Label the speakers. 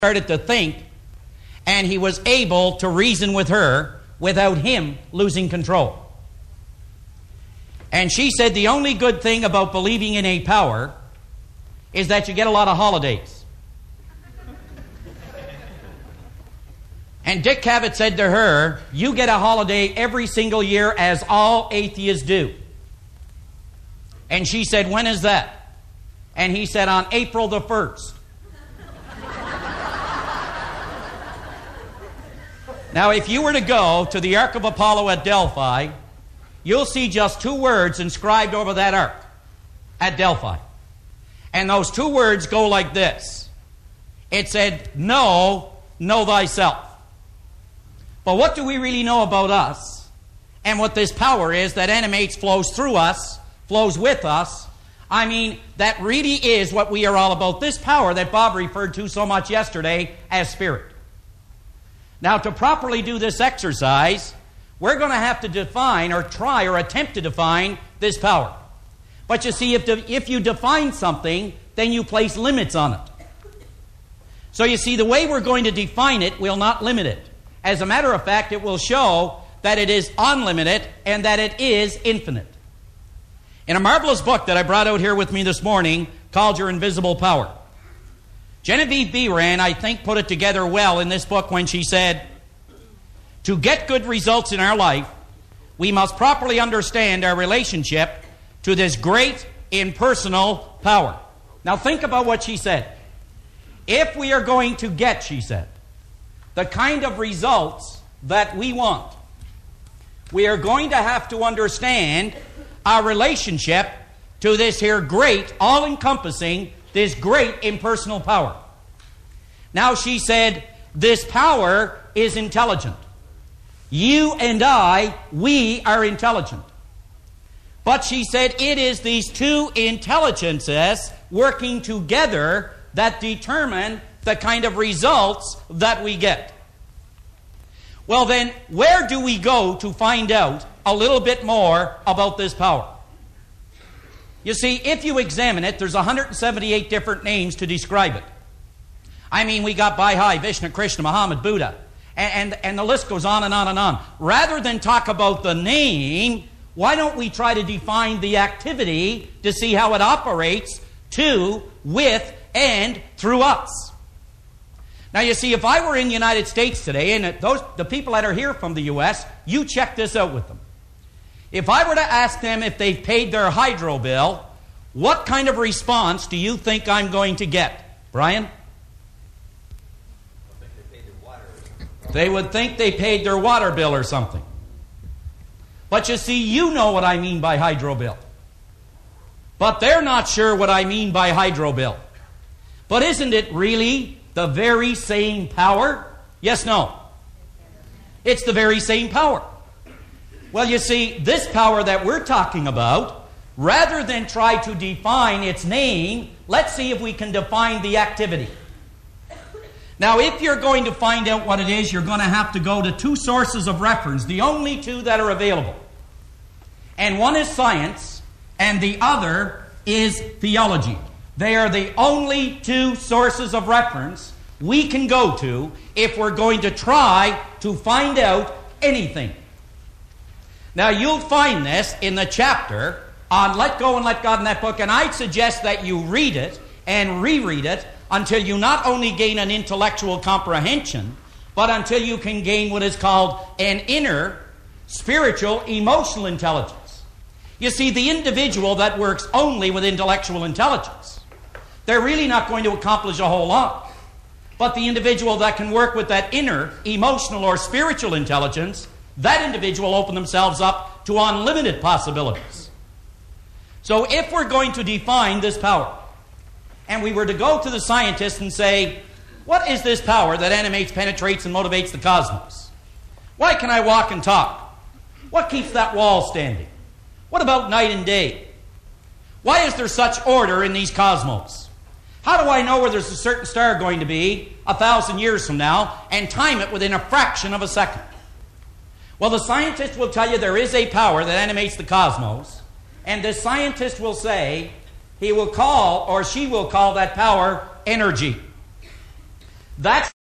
Speaker 1: started to think, and he was able to reason with her without him losing control. And she said the only good thing about believing in a power is that you get a lot of holidays. And Dick Cavett said to her, you get a holiday every single year as all atheists do. And she said, when is that? And he said, on April the 1st. Now, if you were to go to the Ark of Apollo at Delphi, you'll see just two words inscribed over that ark at Delphi. And those two words go like this. It said, know thyself. But what do we really know about us and what this power is that animates, flows through us, flows with us? I mean, that really is what we are all about. This power that Bob referred to so much yesterday as spirit. Now, to properly do this exercise, we're going to have to define or try or attempt to define this power. But you see, if you define something, then you place limits on it. So you see, the way we're going to define it will not limit it. As a matter of fact, it will show that it is unlimited and that it is infinite. In a marvelous book that I brought out here with me this morning called Your Invisible Power, Genevieve Behrend, I think, put it together well in this book when she said, to get good results in our life, we must properly understand our relationship to this great impersonal power. Now think about what she said. If we are going to get, she said, the kind of results that we want, we are going to have to understand our relationship to this here great, all-encompassing, this great impersonal power. Now she said, this power is intelligent. You and I, we are intelligent. But she said it is these two intelligences working together that determine the kind of results that we get. Well then, where do we go to find out a little bit more about this power? You see, if you examine it, there's 178 different names to describe it. I mean, we got Baha'i, Vishnu, Krishna, Muhammad, Buddha, and the list goes on and on and on. Rather than talk about the name, why don't we try to define the activity to see how it operates to, with, and through us? Now, you see, if I were in the United States today, and the people that are here from the U.S., you check this out with them. If I were to ask them if they've paid their hydro bill, what kind of response do you think I'm going to get? Brian?
Speaker 2: I think they paid their water.
Speaker 1: They would think they paid their water bill or something. But you see, you know what I mean by hydro bill. But they're not sure what I mean by hydro bill. But isn't it really the very same power? Yes, no. It's the very same power. Well, you see, this power that we're talking about, rather than try to define its name, let's see if we can define the activity. Now, if you're going to find out what it is, you're going to have to go to two sources of reference, the only two that are available. And one is science, and the other is theology. They are the only two sources of reference we can go to if we're going to try to find out anything. Now, you'll find this in the chapter on Let Go and Let God in that book, and I'd suggest that you read it and reread it until you not only gain an intellectual comprehension, but until you can gain what is called an inner, spiritual, emotional intelligence. You see, the individual that works only with intellectual intelligence, they're really not going to accomplish a whole lot. But the individual that can work with that inner, emotional, or spiritual intelligence, that individual open themselves up to unlimited possibilities. So if we're going to define this power, and we were to go to the scientists and say, what is this power that animates, penetrates, and motivates the cosmos? Why can I walk and talk? What keeps that wall standing? What about night and day? Why is there such order in these cosmos? How do I know where there's a certain star going to be 1,000 years from now and time it within a fraction of a second? Well, the scientist will tell you there is a power that animates the cosmos, and the scientist will say, he will call, or she will call that power energy. That's